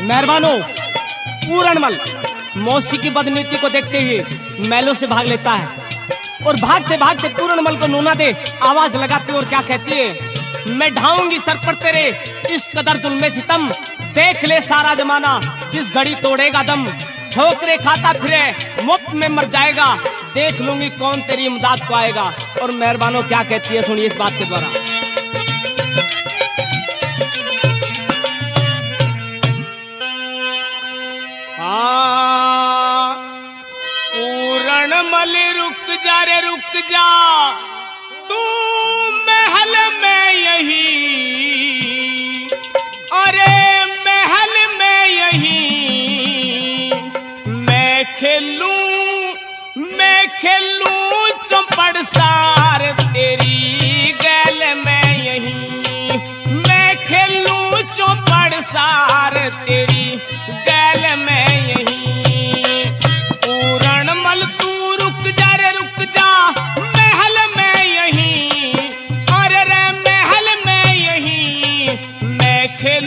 मेहरबानो पूरणमल मौसी की बदनीति को देखते हुए मैलों से भाग लेता है और भागते भागते पूरणमल को नूना दे आवाज लगाती और क्या कहती है, मैं ढाऊंगी सर पर तेरे इस कदर जुल्मे सितम, देख ले सारा जमाना जिस घड़ी तोड़ेगा दम, ठोकरे खाता फिरे मुफ्त में मर जाएगा, देख लूंगी कौन तेरी इमदाद को आएगा। और मेहरबानो क्या कहती है, सुनिए इस बात के द्वारा। पूरणमल रुक जा रे रुक जा, तू महल में यही, अरे महल में यही मैं खेलूं चौपड़ सार तेरी गैल में यही, मैं खेलूं चौपड़ सार तेरी गैल में यही। पूरणमल तू रुक जा रे रुक जा, महल में यही, अरे रे महल में यही मैं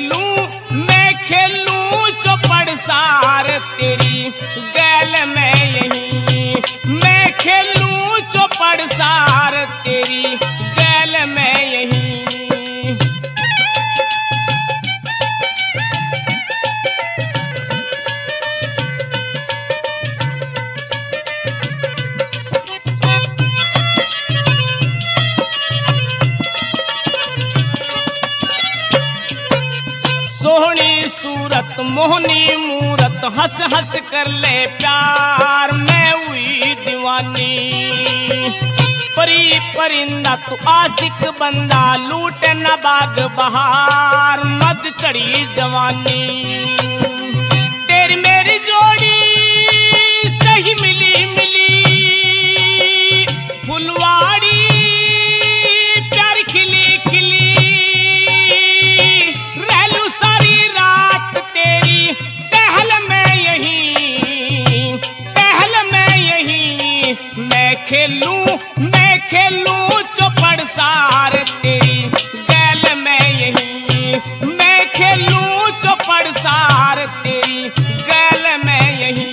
खेलूं चौपड़ सार तेरी गैल में यही, मैं खेलूं चौपड़ सार तेरी गैल में यही। सोहनी सूरत मोहनी मूरत हंस हंस कर ले प्यार, मैं हुई दीवानी, परी परिंदा तू आशिक बंदा, लूटे न बाग बहार मद चढ़ी जवानी, तेरी मेरी जोड़ी सही मिली मिली, फुलवाड़ी प्यार खिली खिली, रहलू सारी रात तेरी टहल में यही, टहल में यही मैं खेलूं चौपड़ सार तेरी गैल में यही, मैं खेलूं चौपड़ सार तेरी गैल में यही।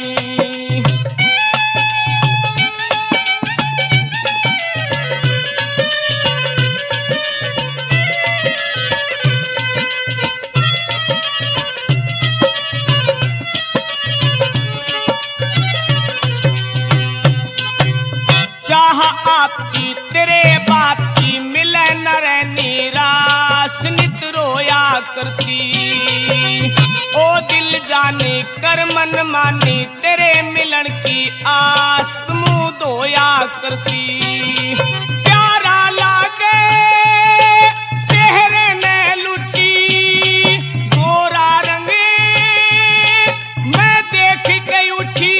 चाह आपकी तेरे बाप की मिले न रहनी रास, नित रोया करती ओ दिल जाने कर मन मानी, तेरे मिलन की आस मुँह धोया करती, प्यारा लागे चेहरे ने लुटी, गोरा रंग मैं देख गई उठी,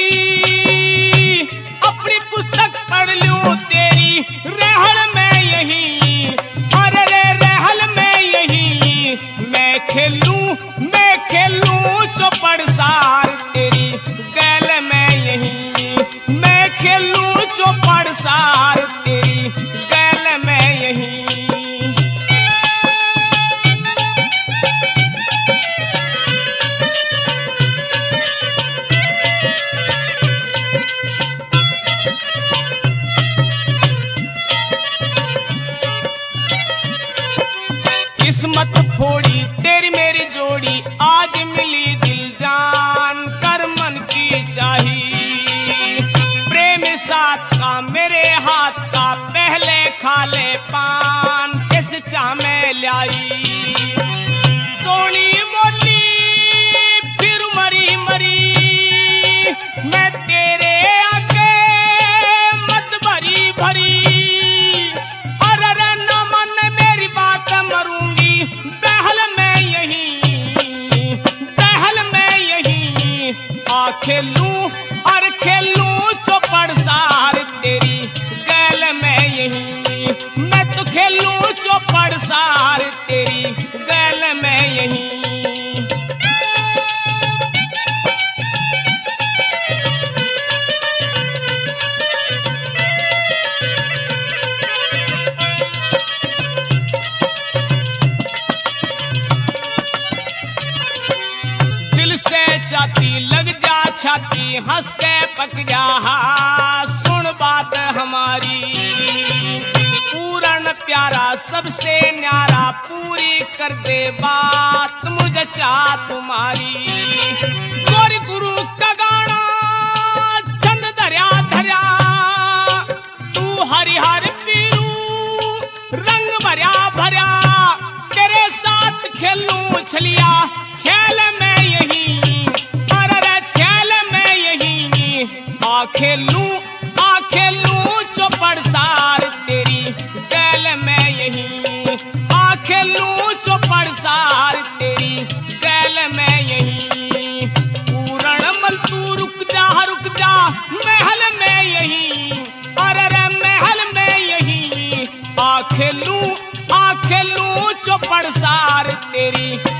अपनी पुस्तक पढ़ लूं तेरी रहल में यही, अरे रे रहल में यही मैं खेलूं चौपड़ सार तेरी गैल में यही, मैं खेलूं चौपड़ सार तेरी गैल में यही। किस्मत फोड़ी तेरी मेरी जोड़ी, आज मिली दिल जान कर मन की चाही, प्रेम साथ का मेरे हाथ का पहले खा ले पान, किस चा में लाई सोनी मोली फिर मरी मरी, मैं तेरे आगे मत भरी भरी, अरे न मन मेरी बात मरूंगी बहल में यही, बहल में यही आ खेलूं चौपड़ सार तेरी गैल में यही, मैं तो खेलूं चौपड़ सार तेरी गैल में यही। छाती लग जा छाती हंस के पक जा सुन बात हमारी पूरन प्यारा सबसे न्यारा पूरी कर दे बात मुझे चाह तुम्हारी गोरी गुरु का गाना चंद दरिया धरिया तू हरिहर पीरू रंग भरिया भरिया तेरे साथ खेलूं छलिया छैल में यही अरे छैल में यही आ खेलूं चौपड़ सार तेरी गैल में यही आ खेलूं चौपड़ सार तेरी गैल में यही पूरण मल तू रुक जा महल में यही अरे महल में यही आ खेलूं चौपड़ सार तेरी